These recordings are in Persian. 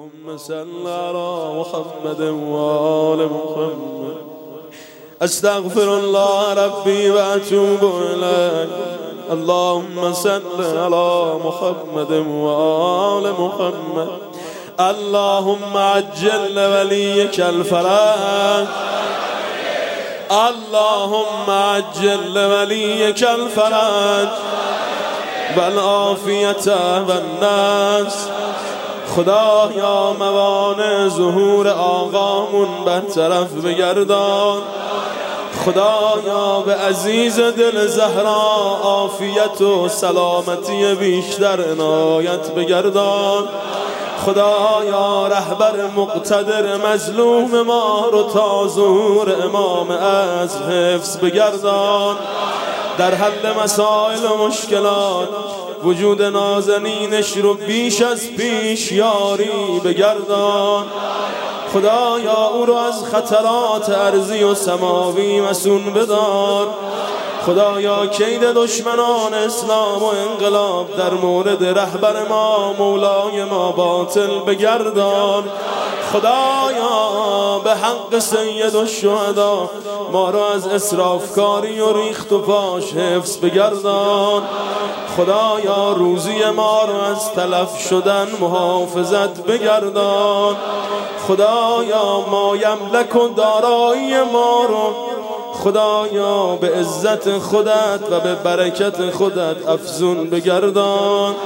اللهم صل على محمد وآل محمد. استغفر الله ربي واتوب إليه. اللهم صل على محمد وآل محمد. اللهم عجل لوليك الفرج. اللهم عجل لوليك الفرج والعافیت والنصر. خدایا موانع ظهور آقامون برطرف بگردان. خدایا به عزیز دل زهرا عافیت و سلامتی بیشتر عنایت بگردان. خدایا رهبر مقتدر مظلوم ما رو تا ظهور امام از حفظ بگردان. در حل مسائل و مشکلات وجود نازنینش رو بیش از پیش یاری بگردان. خدایا او رو از خطرات ارضی و سماوی مسون بدار. خدایا کید دشمنان اسلام و انقلاب در مورد رهبر ما مولای ما باطل بگردان. خدایا به حق سید الشهدا ما رو از اسرافکاری و ریخت و پاش حفظ بگردان. خدایا روزی ما رو از تلف شدن محافظت بگردان. خدایا ما یملک و دارایی ما رو خدایا به عزت خودت و به برکت خودت افزون بگردان.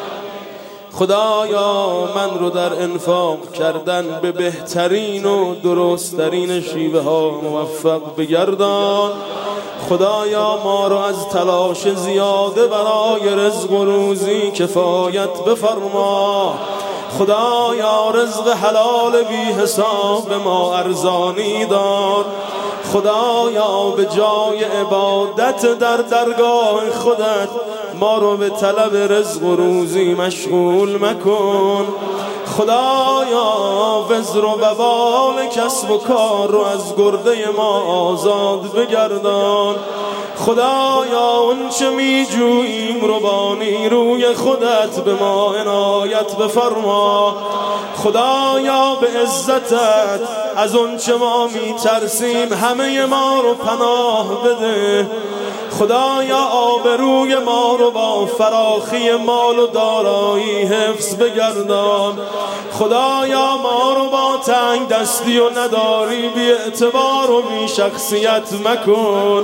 خدایا من رو در انفاق کردن به بهترین و درستترین شیوه ها موفق بگردان. خدایا ما رو از تلاش زیاده برای رزق و روزی کفایت بفرما. خدایا رزق حلال بی حساب به ما ارزانی دار. خدایا به جای عبادت در درگاه خودت ما رو به طلب رزق و روزی مشغول مکن. خدایا وزر و وبال کسب و کار رو از گرده ما آزاد بگردان. خدایا اون چه می جوییم رو با نیروی خودت به ما عنایت بفرما. خدایا به عزتت از اون چه ما می ترسیم همه ما رو پناه بده. خدایا آبروی ما رو با فراخی مال و دارایی حفظ بگردان. خدایا ما رو با تنگ دستی و نداری بی اعتبار و بی شخصیت مکن.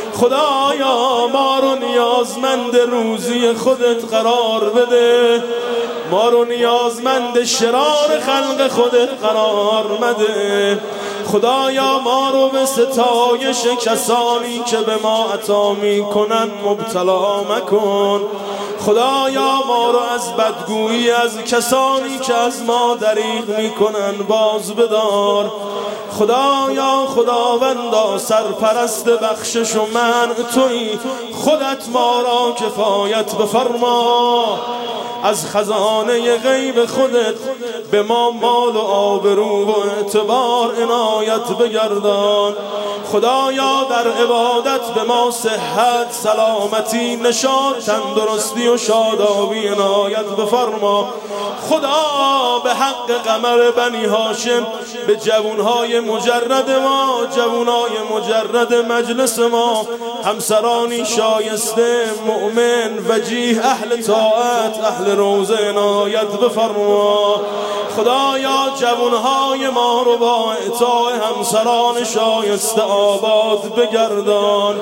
خدایا ما رو نیازمند روزی خودت قرار بده. ما رو نیازمند شرار خلق خودت قرار مده. خدایا ما رو به ستایش کسانی که به ما عطا می کنن مبتلا مکن. خدایا ما رو از بدگویی از کسانی که از ما دریغ می کنن باز بدار. خدایا خداوندا سرپرست بخشش و منع تویی. خودت ما را کفایت بفرما. از خزانه غیب خودت به ما مال و آبرو و اعتبار عنایت بگردان. خدایا در عبادت به ما صحت، سلامتی، نشاط، تندرستی و شادابی عنایت بفرما. خدا به حق قمر بنی هاشم به جوانهای مجرد ما، جوانهای مجرد مجلس ما، همسرانی شایسته مؤمن وجیه اهل طاعت اهل روزه عنایت بفرما. خدایا جوانهای ما رو با اعطای همسران شایسته آباد بگردان.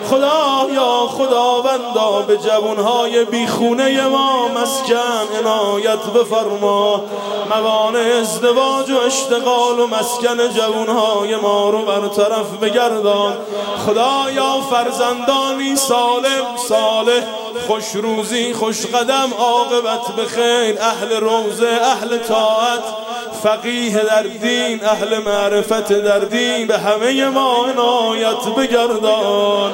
خدایا خداوندا به جوانهای بیخونه ما مسکن عنایت بفرما. موانع ازدواج و اشتغال و مسکن جوانهای ما رو برطرف بگردان. خدایا فرزندانی سالم صالح خوش روزی خوش قدم عاقبت بخیر اهل روزه اهل طاعت فقیه در دین اهل معرفت در دین به همه ما عنایت بگردان.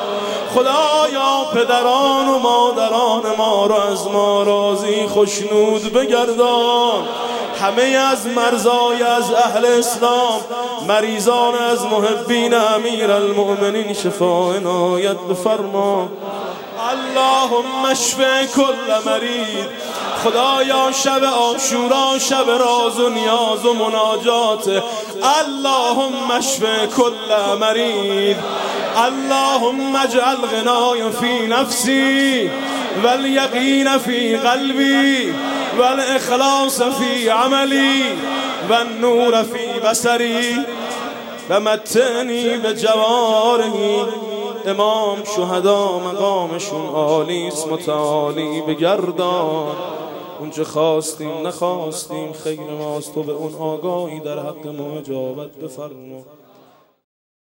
خدایا پدران و مادران ما را از ما راضی خوشنود بگردان. همه از مرزای از اهل اسلام مریضان از محبین امیر المؤمنین شفا عنایت بفرما. اللهم اشف كل مريض خدایا شب عاشورا شب راز و نیاز و مناجات. اللهم اشف کل مریض، اللهم اجعل غنای فی نفسی والیقین فی قلبی والاخلاص فی عملی والنور فی بصری و متعنی به جوارحی. امام شهدا مقامشون عالیست متعالی بگردان. اونچه خواستیم نخواستیم خیر ماست، تو به اون آگاهی در حق ما اجابت بفرما.